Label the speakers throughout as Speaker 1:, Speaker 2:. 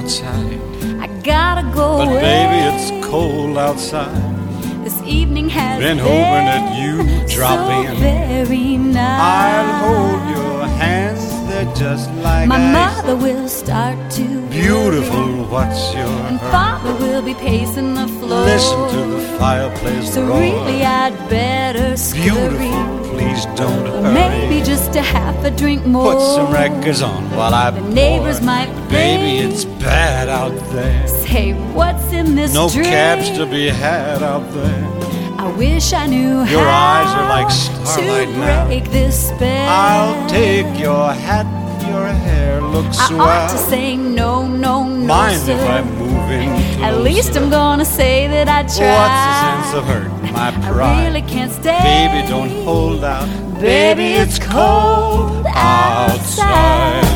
Speaker 1: outside.
Speaker 2: I gotta go
Speaker 1: But
Speaker 2: away.
Speaker 1: baby, it's cold outside.
Speaker 2: This evening has
Speaker 1: Been hoping that you drop
Speaker 2: so
Speaker 1: in.
Speaker 2: very nice.
Speaker 1: I'll hold your hands, they're just like
Speaker 2: My
Speaker 1: ice.
Speaker 2: mother will start to
Speaker 1: Beautiful, what's your
Speaker 2: and
Speaker 1: hurry?
Speaker 2: father will be pacing the floor.
Speaker 1: Listen to the fireplace
Speaker 2: So
Speaker 1: roar.
Speaker 2: really I'd better scurry.
Speaker 1: Beautiful, please don't hurry.
Speaker 2: Maybe just a half a drink more.
Speaker 1: Put some records on while I
Speaker 2: The neighbors
Speaker 1: pour.
Speaker 2: might
Speaker 1: Baby,
Speaker 2: think.
Speaker 1: it's bad out there.
Speaker 2: Say, what's in this
Speaker 1: No
Speaker 2: drink?
Speaker 1: cabs to be had out there.
Speaker 2: I wish I knew
Speaker 1: Your
Speaker 2: how
Speaker 1: eyes are like starlight
Speaker 2: to
Speaker 1: now.
Speaker 2: break this spell.
Speaker 1: I'll take your hat, your hair looks
Speaker 2: I
Speaker 1: swell.
Speaker 2: ought to say no, no, no,
Speaker 1: Mind
Speaker 2: sir.
Speaker 1: if I move in
Speaker 2: At
Speaker 1: closer?
Speaker 2: least I'm gonna say that I tried.
Speaker 1: What's the sense of hurting my
Speaker 2: I
Speaker 1: pride?
Speaker 2: really can't stay.
Speaker 1: Baby, don't hold out.
Speaker 2: Baby, it's cold outside.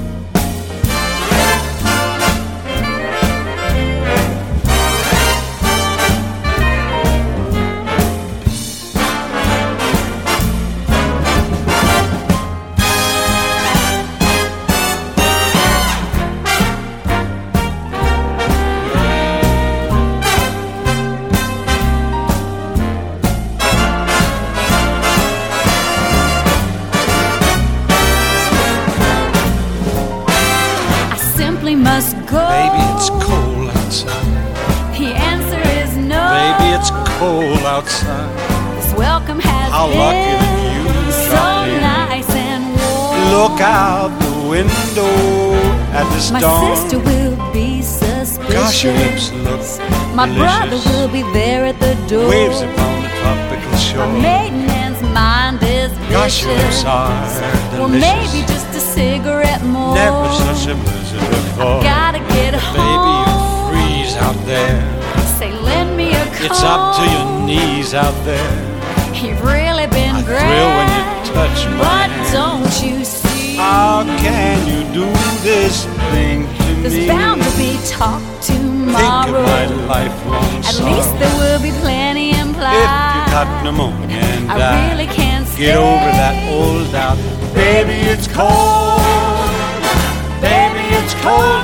Speaker 2: Must go.
Speaker 1: Baby, it's cold outside.
Speaker 2: The answer is no.
Speaker 1: Baby, it's cold outside.
Speaker 2: This welcome has
Speaker 1: How
Speaker 2: been
Speaker 1: lucky that you
Speaker 2: so
Speaker 1: dropped in.
Speaker 2: nice and warm.
Speaker 1: Look out the window at the
Speaker 2: My
Speaker 1: storm.
Speaker 2: sister will be suspicious.
Speaker 1: Gosh, your lips look
Speaker 2: My
Speaker 1: delicious.
Speaker 2: brother will be there at the door.
Speaker 1: Waves upon the tropical
Speaker 2: My
Speaker 1: shore.
Speaker 2: maiden man's mind is vicious.
Speaker 1: Gosh, your lips are delicious.
Speaker 2: Well, maybe just a cigarette more.
Speaker 1: Never such a blizzard before.
Speaker 2: Gotta get home.
Speaker 1: Baby, you freeze out there.
Speaker 2: Say, lend me a coat.
Speaker 1: It's up to your knees out there.
Speaker 2: You've really been
Speaker 1: I
Speaker 2: great.
Speaker 1: thrill when you touch my
Speaker 2: But
Speaker 1: hand.
Speaker 2: don't you see?
Speaker 1: How can you do this thing to
Speaker 2: There's
Speaker 1: me?
Speaker 2: bound to be talk tomorrow.
Speaker 1: Think of my lifelong
Speaker 2: At
Speaker 1: sorrow.
Speaker 2: least there will be plenty implied.
Speaker 1: If you got pneumonia and
Speaker 2: I
Speaker 1: die,
Speaker 2: really can't stay.
Speaker 1: get over that old doubt. Baby, it's cold. Baby, it's cold